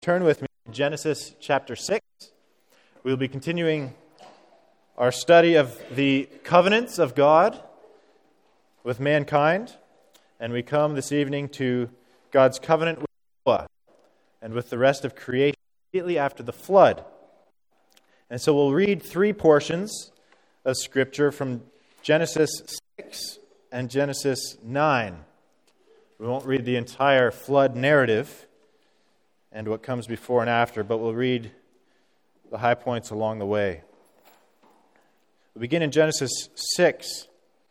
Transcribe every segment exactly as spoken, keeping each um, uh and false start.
Turn with me to Genesis chapter six. We'll be continuing our study of the covenants of God with mankind, and we come this evening to God's covenant with Noah and with the rest of creation immediately after the flood. And so we'll read three portions of Scripture from Genesis six and Genesis nine. We won't read the entire flood narrative and what comes before and after, but we'll read the high points along the way. We begin in Genesis six,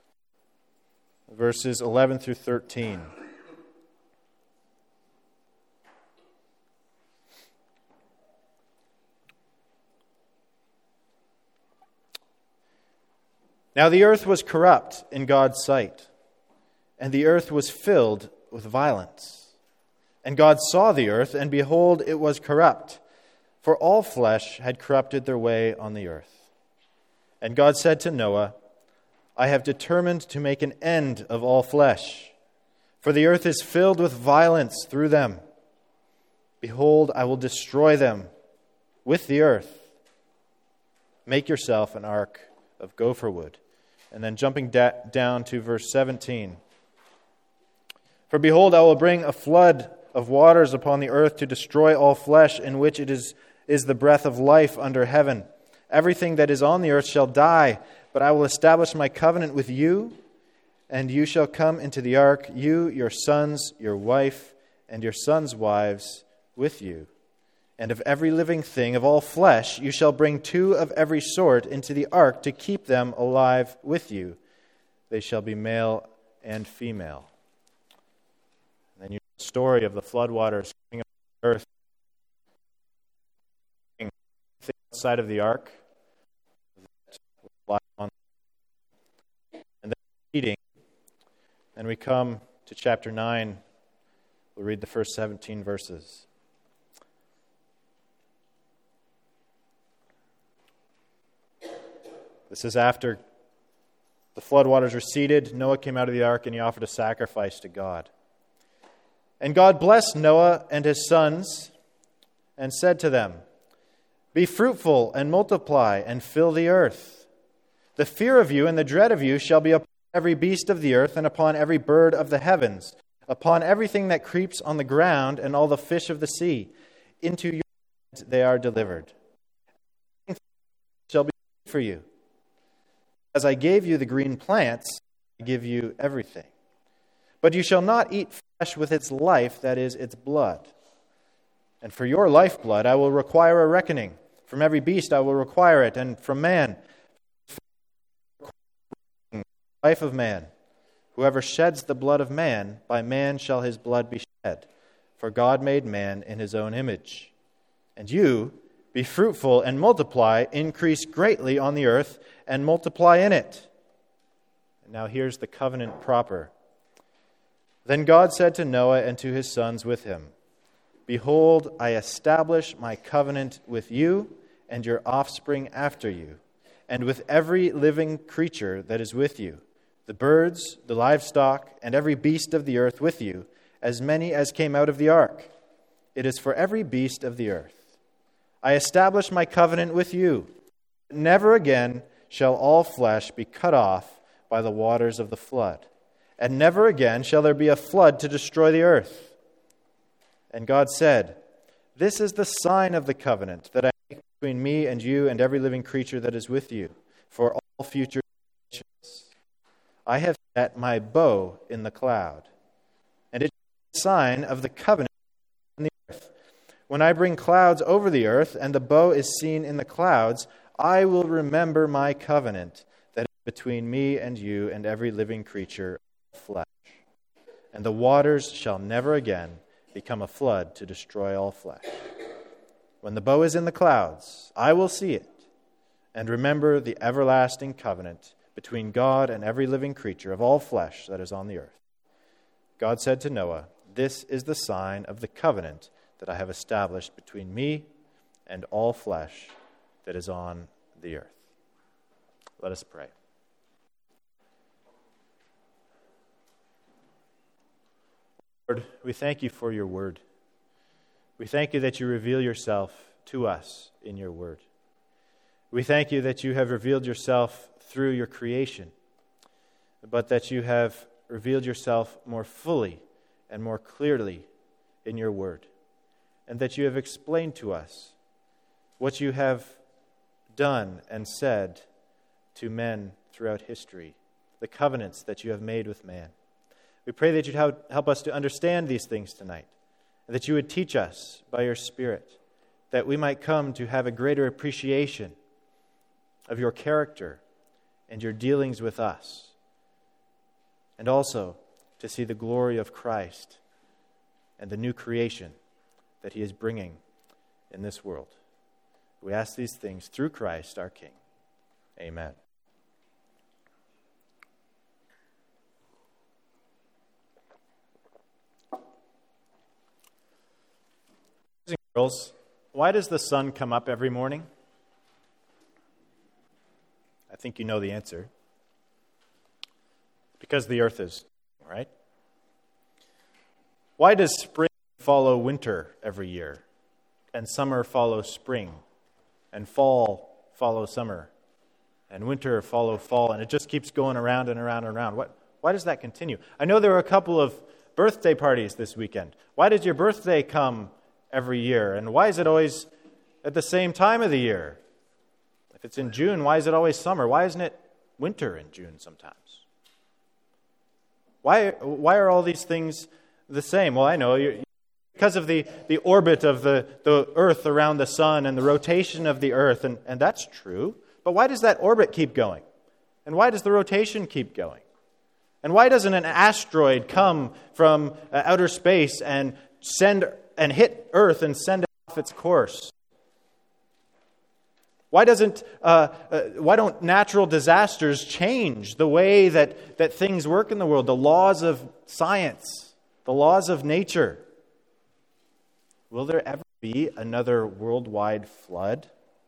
verses eleven through thirteen. Now the earth was corrupt in God's sight, and the earth was filled with violence. And God saw the earth, and behold, it was corrupt, for all flesh had corrupted their way on the earth. And God said to Noah, I have determined to make an end of all flesh, for the earth is filled with violence through them. Behold, I will destroy them with the earth. Make yourself an ark of gopher wood. And then jumping da- down to verse seventeen. For behold, I will bring a flood of waters upon the earth to destroy all flesh, in which it is, is the breath of life under heaven. Everything that is on the earth shall die, but I will establish my covenant with you, and you shall come into the ark, you, your sons, your wife, and your sons' wives with you. And of every living thing of all flesh you shall bring two of every sort into the ark to keep them alive with you. They shall be male and female. And then you know the story of the floodwaters coming up the earth, outside of the ark, and then eating. And we come to chapter nine. We'll read the first seventeen verses. This is after the floodwaters receded. Noah came out of the ark and he offered a sacrifice to God. And God blessed Noah and his sons and said to them, Be fruitful and multiply and fill the earth. The fear of you and the dread of you shall be upon every beast of the earth and upon every bird of the heavens, upon everything that creeps on the ground and all the fish of the sea. Into your hands they are delivered. Shall be for you. As I gave you the green plants, I give you everything. But you shall not eat flesh with its life, that is, its blood. And for your lifeblood I will require a reckoning. From every beast I will require it, and from man, the life of man. Whoever sheds the blood of man, by man shall his blood be shed. For God made man in his own image. And you, be fruitful and multiply, increase greatly on the earth, and multiply in it. And now here's the covenant proper. Then God said to Noah and to his sons with him, Behold, I establish my covenant with you and your offspring after you, and with every living creature that is with you, the birds, the livestock, and every beast of the earth with you, as many as came out of the ark. It is for every beast of the earth. I establish my covenant with you. Never again shall all flesh be cut off by the waters of the flood, and never again shall there be a flood to destroy the earth. And God said, This is the sign of the covenant that I make between me and you and every living creature that is with you for all future generations. I have set my bow in the cloud, and it is the sign of the covenant in the earth. When I bring clouds over the earth, and the bow is seen in the clouds, I will remember my covenant that is between me and you and every living creature of flesh. And the waters shall never again become a flood to destroy all flesh. When the bow is in the clouds, I will see it, and remember the everlasting covenant between God and every living creature of all flesh that is on the earth. God said to Noah, This is the sign of the covenant that I have established between me and all flesh that is on the earth. Let us pray. Lord, we thank you for your word. We thank you that you reveal yourself to us in your word. We thank you that you have revealed yourself through your creation, but that you have revealed yourself more fully and more clearly in your word, and that you have explained to us what you have done and said to men throughout history, the covenants that you have made with man. We pray that you'd help us to understand these things tonight, and that you would teach us by your Spirit, that we might come to have a greater appreciation of your character and your dealings with us, and also to see the glory of Christ and the new creation that he is bringing in this world. We ask these things through Christ our King. Amen. Girls, why does the sun come up every morning? I think you know the answer. Because the earth is, right? Why does spring follow winter every year, and summer follow spring, and fall follow summer, and winter follow fall, and it just keeps going around and around and around? What, why does that continue? I know there were a couple of birthday parties this weekend. Why does your birthday come every year, and why is it always at the same time of the year? If it's in June, why is it always summer? Why isn't it winter in June sometimes? Why why are all these things the same? Well, I know, you're, because of the, the orbit of the, the earth around the sun and the rotation of the earth, and, and that's true. But why does that orbit keep going? And why does the rotation keep going? And why doesn't an asteroid come from uh, outer space and send and hit Earth and send it off its course? Why doesn't uh, uh, why don't natural disasters change the way that, that things work in the world, the laws of science, the laws of nature? Will there ever be another worldwide flood?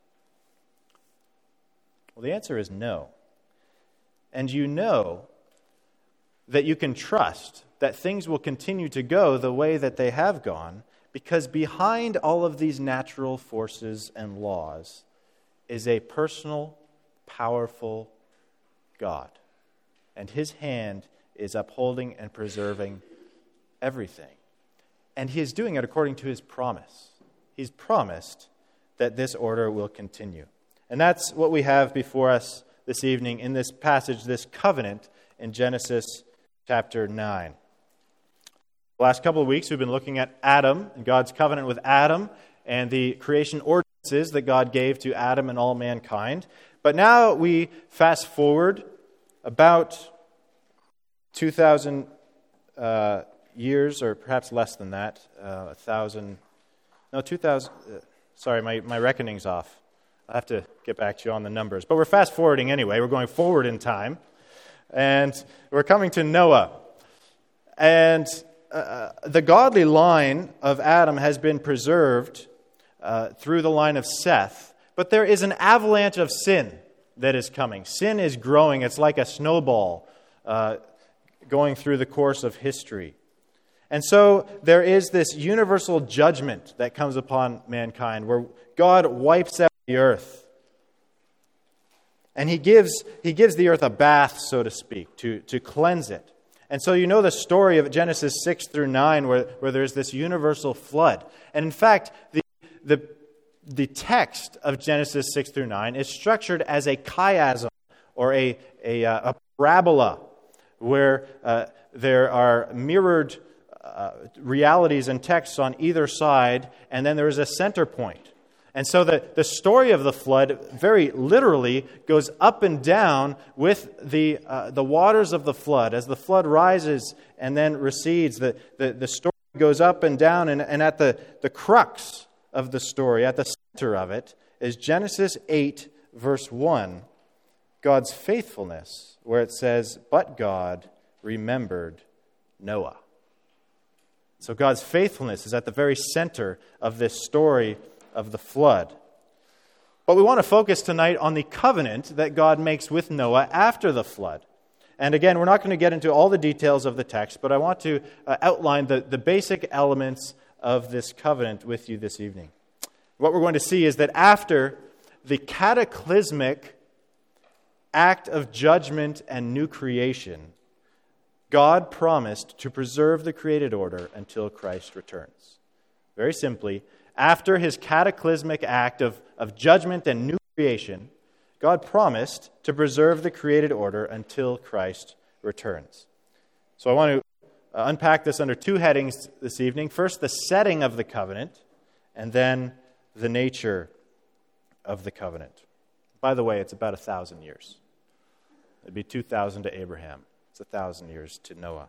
Well, the answer is no. And you know that you can trust that things will continue to go the way that they have gone, because behind all of these natural forces and laws is a personal, powerful God. And his hand is upholding and preserving everything. And he is doing it according to his promise. He's promised that this order will continue. And that's what we have before us this evening in this passage, this covenant in Genesis chapter nine. The last couple of weeks we've been looking at Adam and God's covenant with Adam and the creation ordinances that God gave to Adam and all mankind. But now we fast forward about two thousand uh, years, or perhaps less than that, uh, a thousand, no, two thousand, uh, sorry, my, my reckoning's off. I'll have to get back to you on the numbers. But we're fast forwarding anyway. We're going forward in time. And we're coming to Noah. And uh, the godly line of Adam has been preserved uh, through the line of Seth. But there is an avalanche of sin that is coming. Sin is growing. It's like a snowball uh, going through the course of history. And so there is this universal judgment that comes upon mankind where God wipes out the earth. And he gives he gives the earth a bath, so to speak, to, to cleanse it. And so you know the story of Genesis six through nine where, where there's this universal flood. And in fact, the, the, the text of Genesis six through nine is structured as a chiasm, or a, a, a parabola, where uh, there are mirrored uh, realities and texts on either side, and then there is a center point. And so the, the story of the flood very literally goes up and down with the uh, the waters of the flood. As the flood rises and then recedes, the, the, the story goes up and down, and, and at the, the crux of the story, at the center of it, is Genesis eight, verse one, God's faithfulness, where it says, "But God remembered Noah." So God's faithfulness is at the very center of this story of the flood. But we want to focus tonight on the covenant that God makes with Noah after the flood. And again, we're not going to get into all the details of the text, but I want to uh, outline the, the basic elements of this covenant with you this evening. What we're going to see is that after the cataclysmic act of judgment and new creation, God promised to preserve the created order until Christ returns. Very simply, after his cataclysmic act of, of judgment and new creation, God promised to preserve the created order until Christ returns. So I want to unpack this under two headings this evening. First, the setting of the covenant, and then the nature of the covenant. By the way, it's about a thousand years. It'd be two thousand to Abraham. It's a thousand years to Noah.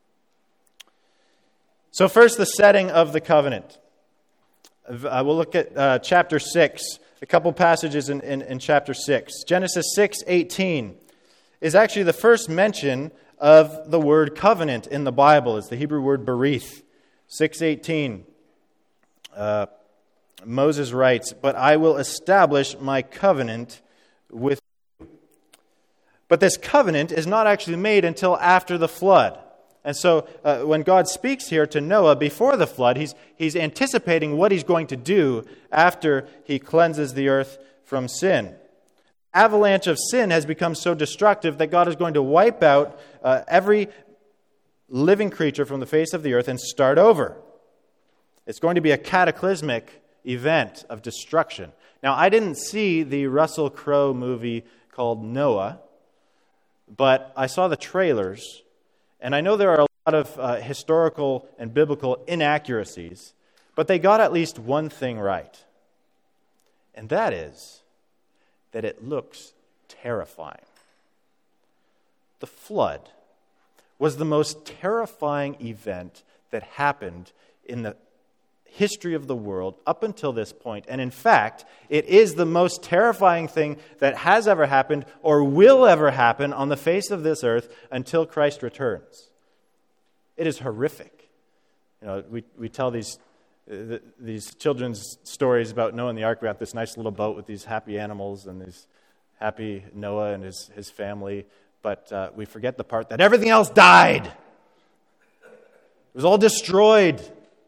So first, the setting of the covenant. Uh, we'll look at uh, chapter six, a couple passages in, in, in chapter six. Genesis six eighteen is actually the first mention of the word covenant in the Bible. It's the Hebrew word berith. six eighteen, uh, Moses writes, "But I will establish my covenant with you." But this covenant is not actually made until after the flood. And so uh, when God speaks here to Noah before the flood, he's, he's anticipating what he's going to do after he cleanses the earth from sin. Avalanche of sin has become so destructive that God is going to wipe out uh, every living creature from the face of the earth and start over. It's going to be a cataclysmic event of destruction. Now, I didn't see the Russell Crowe movie called Noah, but I saw the trailers, and I know there are a lot of uh, historical and biblical inaccuracies, but they got at least one thing right, and that is that it looks terrifying. The flood was the most terrifying event that happened in the history of the world up until this point. And in fact, it is the most terrifying thing that has ever happened or will ever happen on the face of this earth until Christ returns. It is horrific. You know, we, we tell these uh, these children's stories about Noah and the ark. We have this nice little boat with these happy animals and these happy Noah and his, his family. But uh, we forget the part that everything else died. It was all destroyed.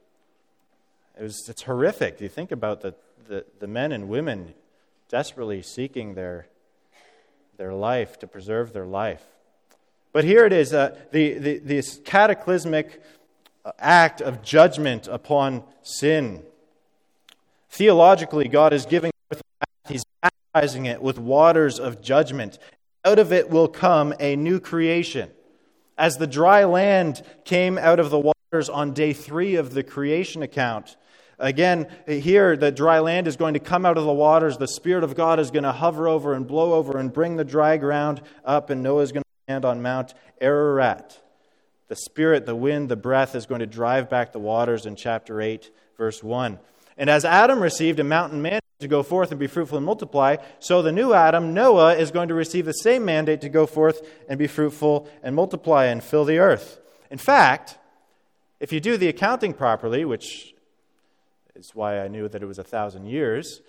It was, it's horrific. You think about the, the, the men and women desperately seeking their, their life, to preserve their life. But here it is, uh, the, the, this cataclysmic act of judgment upon sin. Theologically, God is giving earth a bath. He's baptizing it with waters of judgment. Out of it will come a new creation. As the dry land came out of the waters on day three of the creation account, again, here the dry land is going to come out of the waters. The Spirit of God is going to hover over and blow over and bring the dry ground up, and Noah is going to land on Mount Ararat. The Spirit, the wind, the breath is going to drive back the waters in chapter eight, verse one. And as Adam received a mountain mandate to go forth and be fruitful and multiply, so the new Adam, Noah, is going to receive the same mandate to go forth and be fruitful and multiply and fill the earth. In fact, if you do the accounting properly, which is why I knew that it was a thousand years,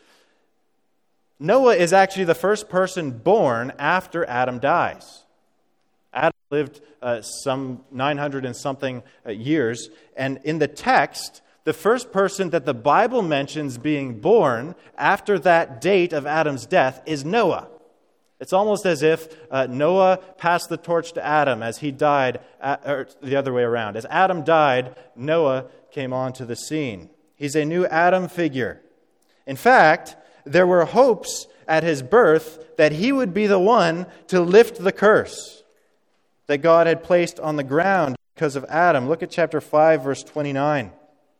Noah is actually the first person born after Adam dies. Adam lived uh, some nine hundred and something uh, years, and in the text, the first person that the Bible mentions being born after that date of Adam's death is Noah. It's almost as if uh, Noah passed the torch to Adam as he died, at, or the other way around. As Adam died, Noah came onto the scene. He's a new Adam figure. In fact, there were hopes at his birth that he would be the one to lift the curse that God had placed on the ground because of Adam. Look at chapter five, verse twenty-nine.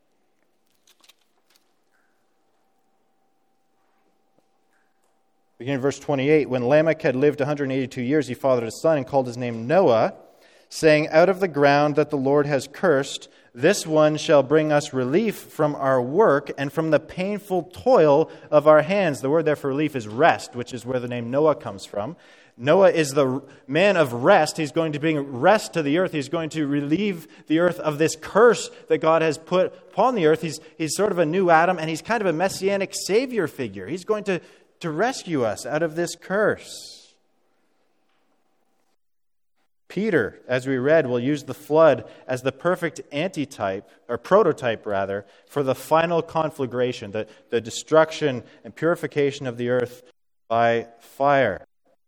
Beginning in verse twenty-eight, when Lamech had lived one hundred eighty-two years, he fathered a son and called his name Noah, saying, "Out of the ground that the Lord has cursed, this one shall bring us relief from our work and from the painful toil of our hands." The word there for relief is rest, which is where the name Noah comes from. Noah is the man of rest. He's going to bring rest to the earth. He's going to relieve the earth of this curse that God has put upon the earth. He's, he's sort of a new Adam, and he's kind of a messianic savior figure. He's going to, to rescue us out of this curse. Peter, as we read, will use the flood as the perfect antitype, or prototype rather, for the final conflagration, the, the destruction and purification of the earth by fire.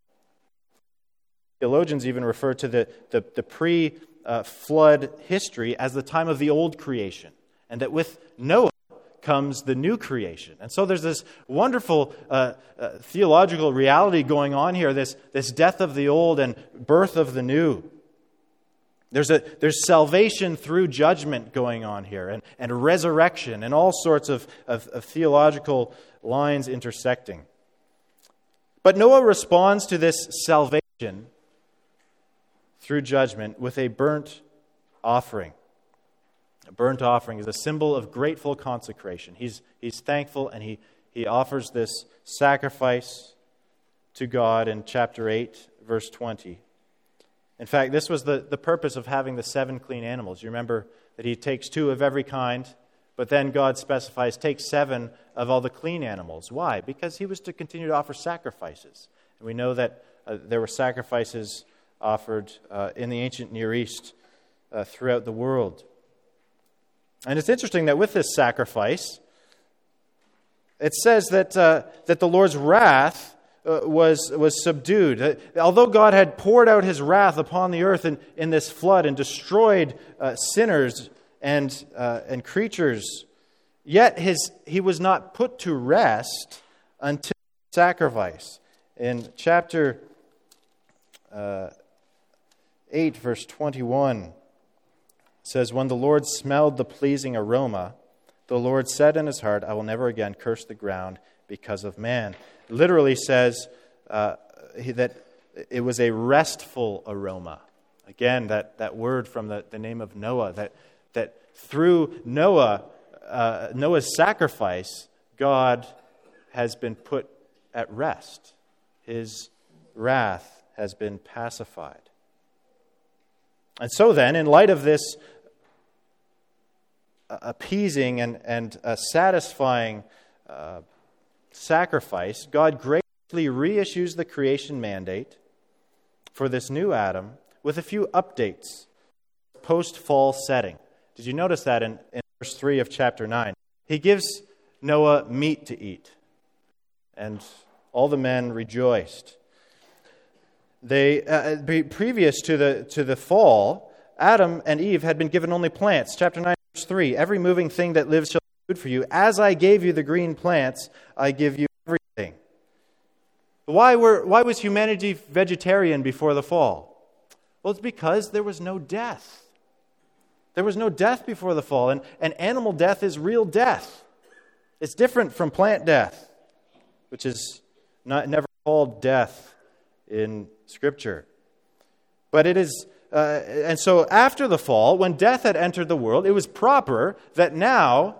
Theologians even refer to the, the, the pre-flood history as the time of the old creation, and that with Noah comes the new creation. And so there's this wonderful uh, uh, theological reality going on here, this, this death of the old and birth of the new. There's a there's salvation through judgment going on here, and, and resurrection, and all sorts of, of, of theological lines intersecting. But Noah responds to this salvation through judgment with a burnt offering. A burnt offering is a symbol of grateful consecration. He's, he's thankful, and he, he offers this sacrifice to God in chapter eight, verse twenty. In fact, this was the, the purpose of having the seven clean animals. You remember that he takes two of every kind, but then God specifies, take seven of all the clean animals. Why? Because he was to continue to offer sacrifices. And we know that uh, there were sacrifices offered uh, in the ancient Near East uh, throughout the world. And it's interesting that with this sacrifice, it says that uh, that the Lord's wrath uh, was was subdued. Uh, although God had poured out his wrath upon the earth in, in this flood and destroyed uh, sinners and uh, and creatures, yet his he was not put to rest until sacrifice. In chapter uh, eight, verse twenty-one. It says, when the Lord smelled the pleasing aroma, the Lord said in his heart, I will never again curse the ground because of man. It literally says uh, that it was a restful aroma. Again, that, that word from the, the name of Noah, that, that through Noah, uh, Noah's sacrifice, God has been put at rest. His wrath has been pacified. And so then, in light of this appeasing and, and uh, satisfying uh, sacrifice, God graciously reissues the creation mandate for this new Adam with a few updates, post-fall setting. Did you notice that in, in verse three of chapter nine? He gives Noah meat to eat, and all the men rejoiced. They uh, previous to the to the fall, Adam and Eve had been given only plants. Chapter nine, verse three, every moving thing that lives shall be food for you. As I gave you the green plants, I give you everything. Why were why was humanity vegetarian before the fall? Well, it's because there was no death. There was no death before the fall, and, and animal death is real death. It's different from plant death, which is not never called death in Scripture. But it is, uh, and so after the fall, when death had entered the world, it was proper that now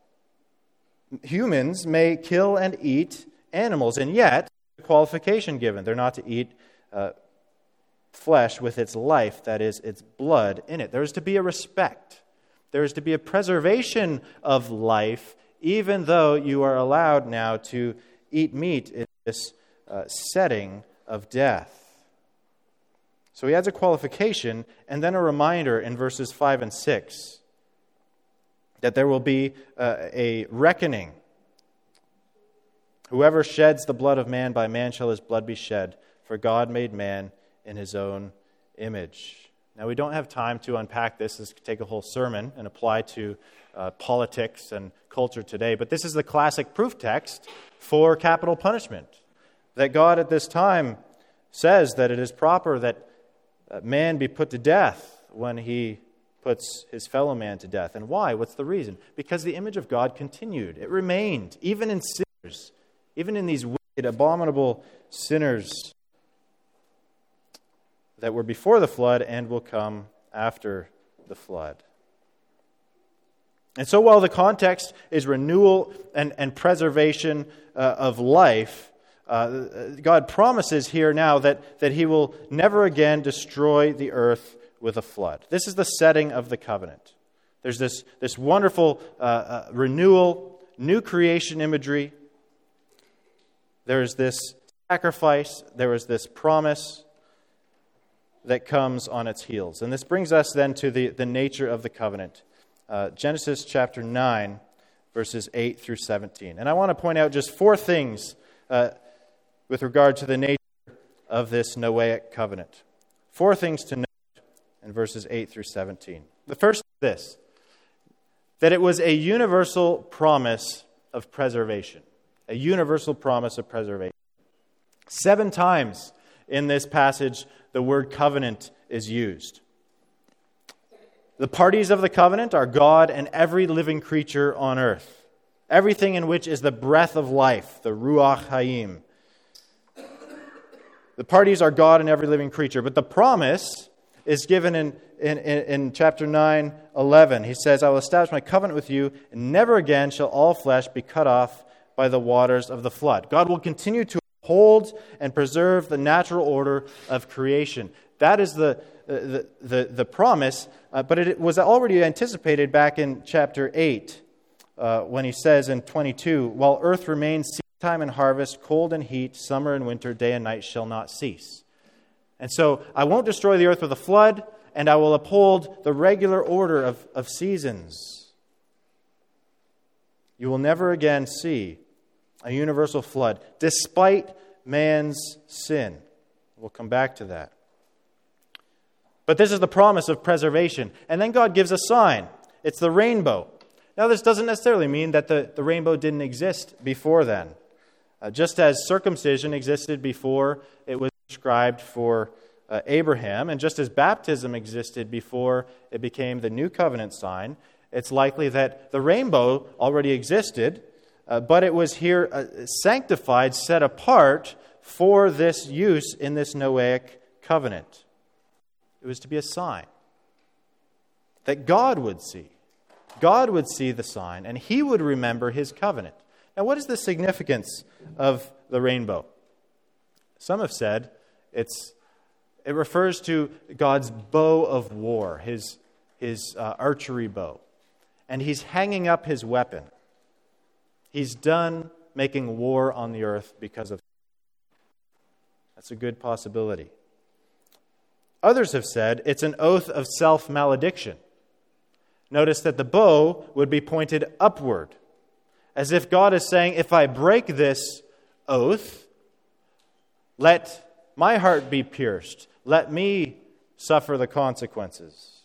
humans may kill and eat animals, and yet the qualification given, they're not to eat uh, flesh with its life, that is, its blood in it. There is to be a respect. There is to be a preservation of life, even though you are allowed now to eat meat in this uh, setting of death. So he adds a qualification and then a reminder in verses five and six that there will be uh, a reckoning. Whoever sheds the blood of man, by man shall his blood be shed, for God made man in his own image. Now, we don't have time to unpack this. This could take a whole sermon and apply to uh, politics and culture today, but this is the classic proof text for capital punishment, that God at this time says that it is proper that man be put to death when he puts his fellow man to death. And why? What's the reason? Because the image of God continued. It remained, even in sinners, even in these wicked, abominable sinners that were before the flood and will come after the flood. And so while the context is renewal and, and preservation uh, of life, uh, God promises here now that, that he will never again destroy the earth with a flood. This is the setting of the covenant. There's this, this wonderful uh, uh, renewal, new creation imagery. There is this sacrifice. There is this promise. that comes on its heels. And this brings us then to the, the nature of the covenant. Uh, Genesis chapter nine, verses eight through seventeen. And I want to point out just four things uh, with regard to the nature of this Noahic covenant. Four things to note in verses eight through seventeen. The first is this, that it was a universal promise of preservation. A universal promise of preservation. Seven times in this passage, the word covenant is used. The parties of the covenant are God and every living creature on earth. Everything in which is the breath of life, the Ruach Hayim. The parties are God and every living creature. But the promise is given in, in, in chapter nine, eleven. He says, I will establish my covenant with you, and never again shall all flesh be cut off by the waters of the flood. God will continue to uphold and preserve the natural order of creation. That is the, the, the, the promise, uh, but it was already anticipated back in chapter eight, uh, when he says in twenty-two, while earth remains, seed time and harvest, cold and heat, summer and winter, day and night shall not cease. And so I won't destroy the earth with a flood, and I will uphold the regular order of, of seasons. You will never again see a universal flood, despite man's sin. We'll come back to that. But this is the promise of preservation. And then God gives a sign. It's the rainbow. Now, this doesn't necessarily mean that the, the rainbow didn't exist before then. Uh, just as circumcision existed before it was prescribed for uh, Abraham, and just as baptism existed before it became the new covenant sign, it's likely that the rainbow already existed, uh, but it was here uh, sanctified, set apart for this use in this Noahic covenant. It was to be a sign that God would see. God would see the sign, and He would remember His covenant. Now, what is the significance of the rainbow? Some have said it's it refers to God's bow of war, His, his uh, archery bow. And He's hanging up His weapon. He's done making war on the earth because of That's a good possibility. Others have said it's an oath of self-malediction. Notice that the bow would be pointed upward, as if God is saying, if I break this oath, let my heart be pierced. Let me suffer the consequences.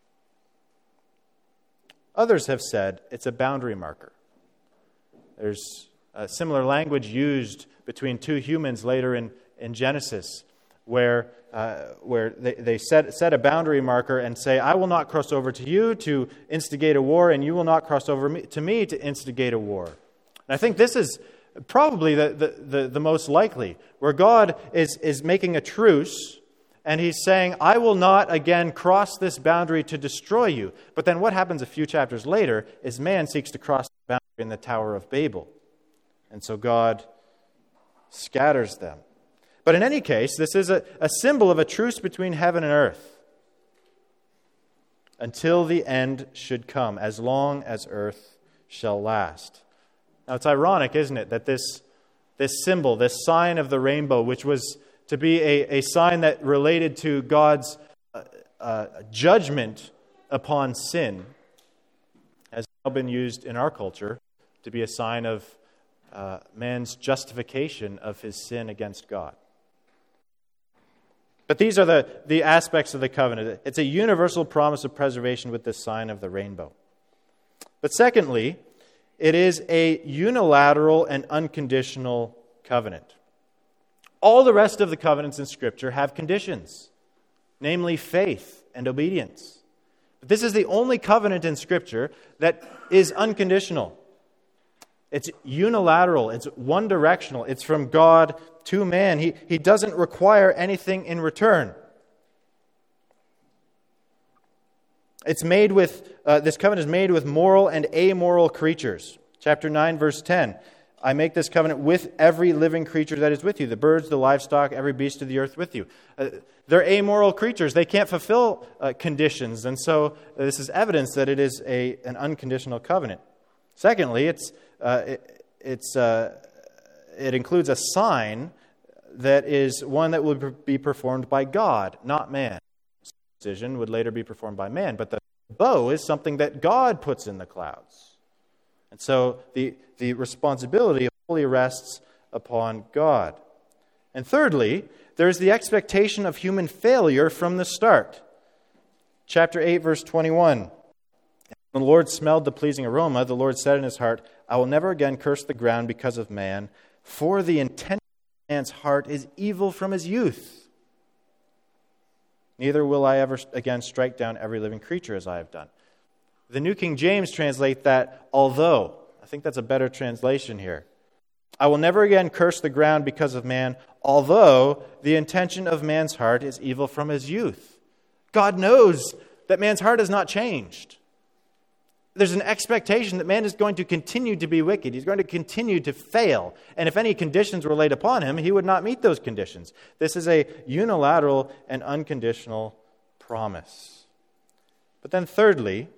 Others have said it's a boundary marker. There's a similar language used between two humans later in, in Genesis, where uh, where they, they set, set a boundary marker and say, I will not cross over to you to instigate a war, and you will not cross over me, to me to instigate a war. And I think this is probably the, the, the, the most likely, where God is, is making a truce, and He's saying, I will not again cross this boundary to destroy you. But then what happens a few chapters later is man seeks to cross the boundary in the Tower of Babel. And so God scatters them. But in any case, this is a, a symbol of a truce between heaven and earth until the end should come, as long as earth shall last. Now, it's ironic, isn't it, that this, this symbol, this sign of the rainbow, which was to be a, a sign that related to God's uh, uh, judgment upon sin, has now been used in our culture to be a sign of uh, man's justification of his sin against God. But these are the, the aspects of the covenant. It's a universal promise of preservation with the sign of the rainbow. But secondly, it is a unilateral and unconditional covenant. All the rest of the covenants in Scripture have conditions, namely faith and obedience. But this is the only covenant in Scripture that is unconditional. It's unilateral. It's one-directional. It's from God to man. He, he doesn't require anything in return. It's made with, uh, this covenant is made with moral and amoral creatures. Chapter nine, verse ten. I make this covenant with every living creature that is with you, the birds, the livestock, every beast of the earth with you. Uh, they're amoral creatures. They can't fulfill uh, conditions. And so uh, this is evidence that it is a, an unconditional covenant. Secondly, it's uh, it, it's uh, it includes a sign that is one that would be performed by God, not man. Circumcision would later be performed by man, but the bow is something that God puts in the clouds. And so the, the responsibility fully rests upon God. And thirdly, there is the expectation of human failure from the start. Chapter eight, verse twenty-one. When the Lord smelled the pleasing aroma, the Lord said in his heart, I will never again curse the ground because of man, for the intent of man's heart is evil from his youth. Neither will I ever again strike down every living creature as I have done. The New King James translate that, although. I think that's a better translation here. I will never again curse the ground because of man, although the intention of man's heart is evil from his youth. God knows that man's heart has not changed. There's an expectation that man is going to continue to be wicked. He's going to continue to fail. And if any conditions were laid upon him, he would not meet those conditions. This is a unilateral and unconditional promise. But then thirdly,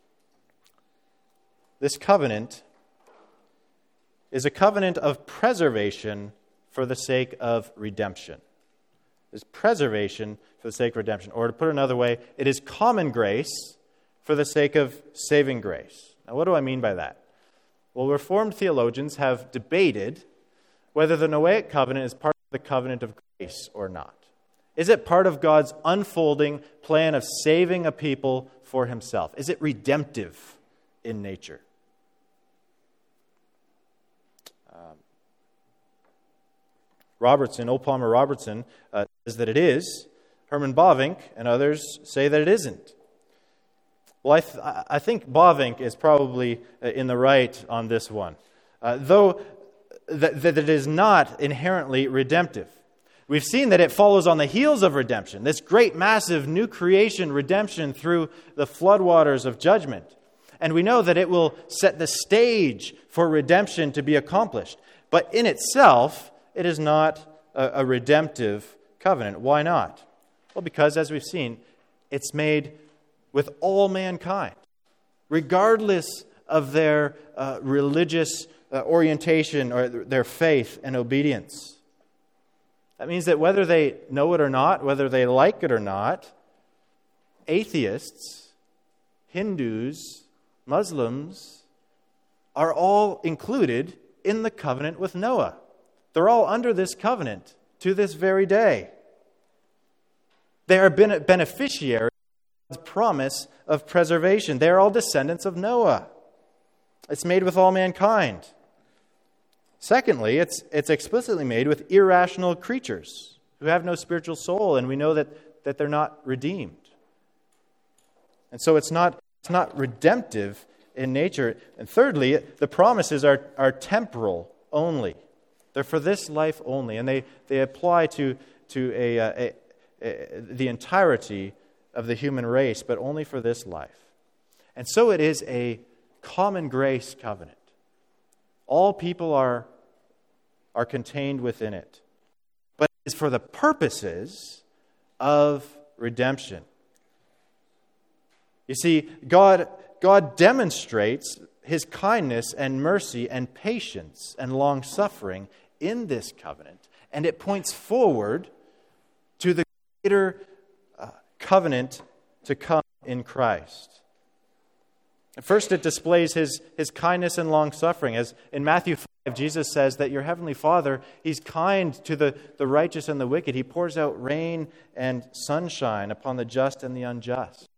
this covenant is a covenant of preservation for the sake of redemption. It's preservation for the sake of redemption. Or to put it another way, it is common grace for the sake of saving grace. Now, what do I mean by that? Well, Reformed theologians have debated whether the Noahic covenant is part of the covenant of grace or not. Is it part of God's unfolding plan of saving a people for himself? Is it redemptive in nature? Um, Robertson, O. Palmer Robertson, uh, says that it is. Herman Bavinck and others say that it isn't. Well, I, th- I think Bavinck is probably in the right on this one, uh, though th- that it is not inherently redemptive. We've seen that it follows on the heels of redemption, this great, massive new creation redemption through the floodwaters of judgment. And we know that it will set the stage for redemption to be accomplished. But in itself, it is not a, a redemptive covenant. Why not? Well, because, as we've seen, it's made with all mankind, regardless of their uh, religious uh, orientation or their faith and obedience. That means that whether they know it or not, whether they like it or not, atheists, Hindus, Muslims are all included in the covenant with Noah. They're all under this covenant to this very day. They are beneficiaries of God's promise of preservation. They are all descendants of Noah. It's made with all mankind. Secondly, it's, it's explicitly made with irrational creatures who have no spiritual soul, and we know that, that they're not redeemed. And so it's not, it's not redemptive in nature. And thirdly, the promises are, are temporal only. They're for this life only, and they, they apply to, to a, a, a, the entirety of the human race, but only for this life. And so it is a common grace covenant. All people are, are contained within it. But it is for the purposes of redemption. You see, God, God demonstrates His kindness and mercy and patience and long-suffering in this covenant. And it points forward to the greater uh, covenant to come in Christ. First, it displays his, his kindness and long-suffering. As in Matthew five, Jesus says that your heavenly Father, He's kind to the, the righteous and the wicked. He pours out rain and sunshine upon the just and the unjust.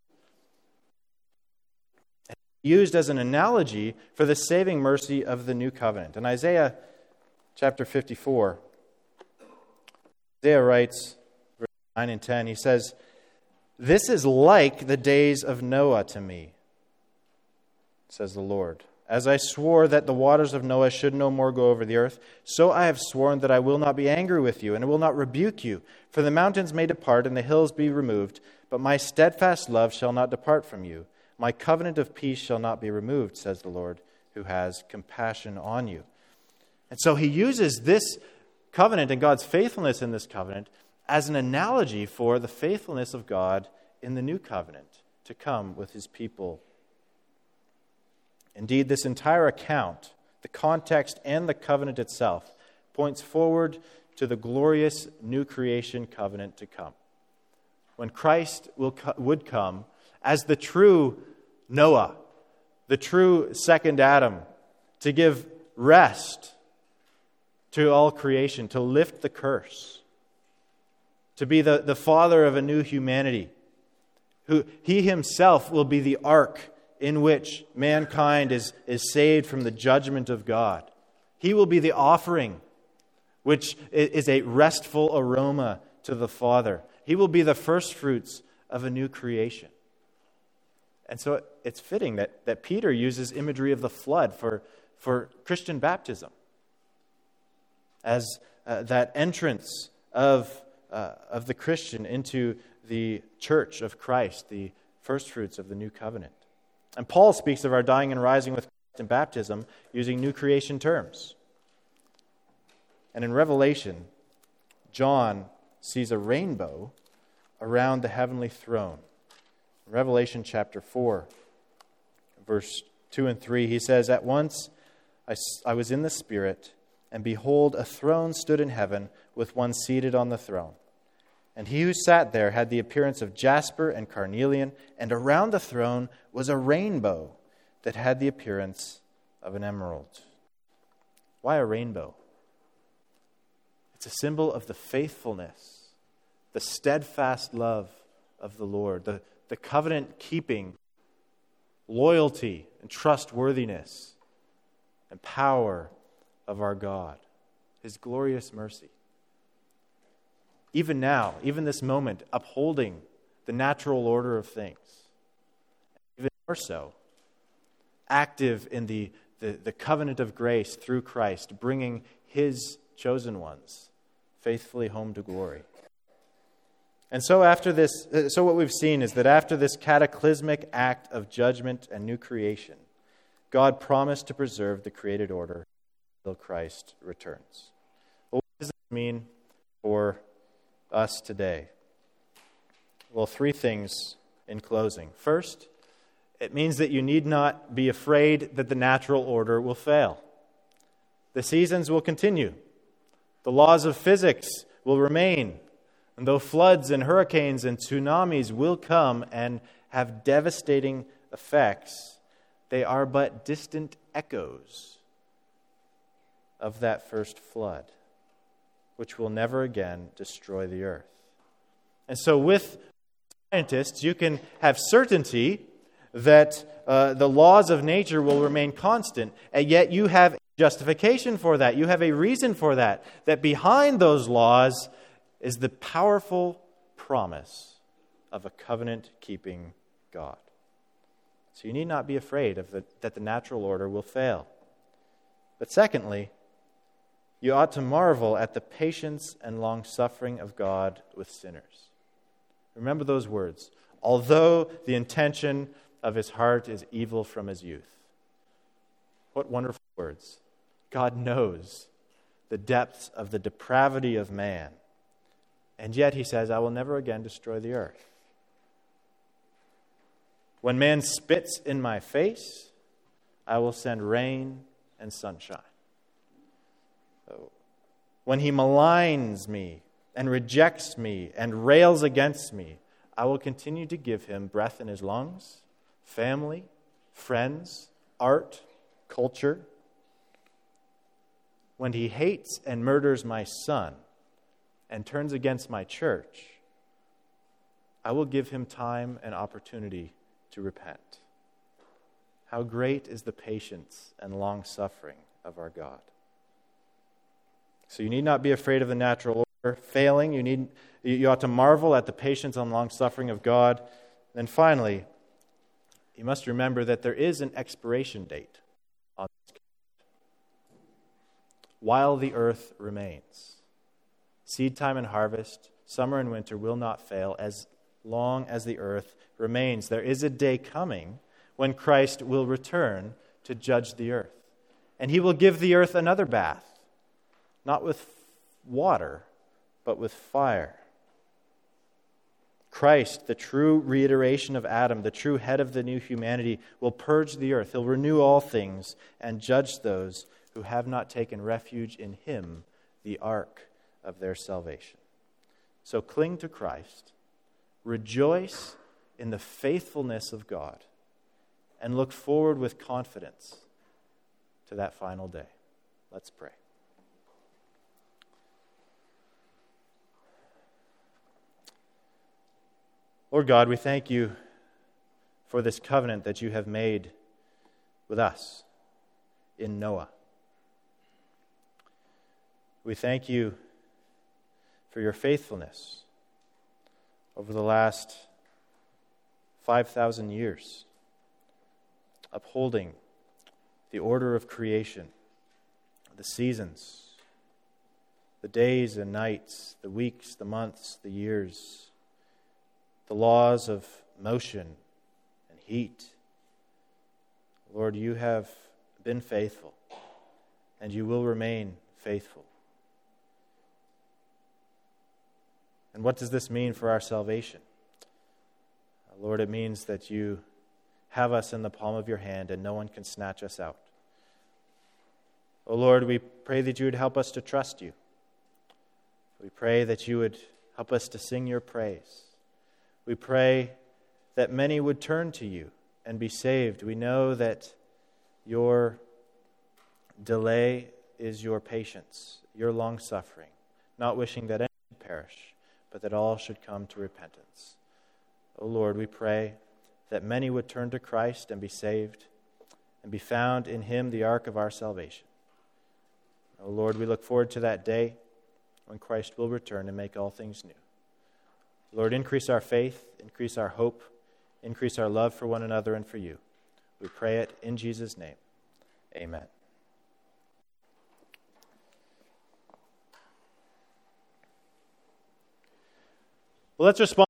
And used as an analogy for the saving mercy of the new covenant. In Isaiah chapter fifty-four, Isaiah writes, verse nine and ten, he says, "This is like the days of Noah to me, says the Lord. As I swore that the waters of Noah should no more go over the earth, so I have sworn that I will not be angry with you, and I will not rebuke you. For the mountains may depart, and the hills be removed, but my steadfast love shall not depart from you. My covenant of peace shall not be removed, says the Lord, who has compassion on you." And so he uses this covenant and God's faithfulness in this covenant as an analogy for the faithfulness of God in the new covenant to come with His people. Indeed, this entire account, the context and the covenant itself, points forward to the glorious new creation covenant to come. When Christ will would come as the true Noah, the true second Adam, to give rest to all creation, to lift the curse, to be the, the father of a new humanity, who he himself will be the ark in which mankind is, is saved from the judgment of God. He will be the offering, which is a restful aroma to the Father. He will be the first fruits of a new creation. And so it's fitting that, that Peter uses imagery of the flood for, for Christian baptism as uh, that entrance of, uh, of the Christian into the church of Christ, the first fruits of the new covenant. And Paul speaks of our dying and rising with Christ in baptism using new creation terms. And in Revelation, John sees a rainbow around the heavenly throne. In Revelation chapter four, verse two and three, he says, "At once I, I was in the Spirit, and behold, a throne stood in heaven with one seated on the throne. And he who sat there had the appearance of jasper and carnelian, and around the throne was a rainbow that had the appearance of an emerald." Why a rainbow? It's a symbol of the faithfulness, the steadfast love of the Lord, the, the covenant-keeping loyalty and trustworthiness and power of our God, His glorious mercy. Even now, even this moment, upholding the natural order of things. Even more so, active in the, the, the covenant of grace through Christ, bringing His chosen ones faithfully home to glory. And so after this, so what we've seen is that after this cataclysmic act of judgment and new creation, God promised to preserve the created order until Christ returns. Well, what does this mean for us today? Well, three things in closing. First, it means that you need not be afraid that the natural order will fail. The seasons will continue. The laws of physics will remain. And though floods and hurricanes and tsunamis will come and have devastating effects, they are but distant echoes of that first flood, which will never again destroy the earth. And so with scientists, you can have certainty that uh, the laws of nature will remain constant, and yet you have justification for that. You have a reason for that, that behind those laws is the powerful promise of a covenant-keeping God. So you need not be afraid of the, that the natural order will fail. But secondly, you ought to marvel at the patience and long-suffering of God with sinners. Remember those words. Although the intention of his heart is evil from his youth. What wonderful words. God knows the depths of the depravity of man. And yet he says, I will never again destroy the earth. When man spits in my face, I will send rain and sunshine. When he maligns me and rejects me and rails against me, I will continue to give him breath in his lungs, family, friends, art, culture. When he hates and murders my son and turns against my church, I will give him time and opportunity to repent. How great is the patience and long-suffering of our God. So you need not be afraid of the natural order failing. You need you ought to marvel at the patience and long-suffering of God. Then finally, you must remember that there is an expiration date on this covenant. While the earth remains, seed time and harvest, summer and winter will not fail as long as the earth remains. There is a day coming when Christ will return to judge the earth. And he will give the earth another bath, not with water, but with fire. Christ, the true reiteration of Adam, the true head of the new humanity, will purge the earth. He'll renew all things and judge those who have not taken refuge in him, the ark of their salvation. So cling to Christ, rejoice in the faithfulness of God, and look forward with confidence to that final day. Let's pray. Lord God, we thank you for this covenant that you have made with us in Noah. We thank you for your faithfulness over the last five thousand years, upholding the order of creation, the seasons, the days and nights, the weeks, the months, the years, the laws of motion and heat. Lord, you have been faithful, and you will remain faithful. And what does this mean for our salvation? Lord, it means that you have us in the palm of your hand and no one can snatch us out. Oh Lord, we pray that you would help us to trust you. We pray that you would help us to sing your praise. We pray that many would turn to you and be saved. We know that your delay is your patience, your long-suffering, not wishing that any should perish, but that all should come to repentance. O Lord, we pray that many would turn to Christ and be saved and be found in him the ark of our salvation. O Lord, we look forward to that day when Christ will return and make all things new. Lord, increase our faith, increase our hope, increase our love for one another and for you. We pray it in Jesus' name. Amen. Well, let's respond.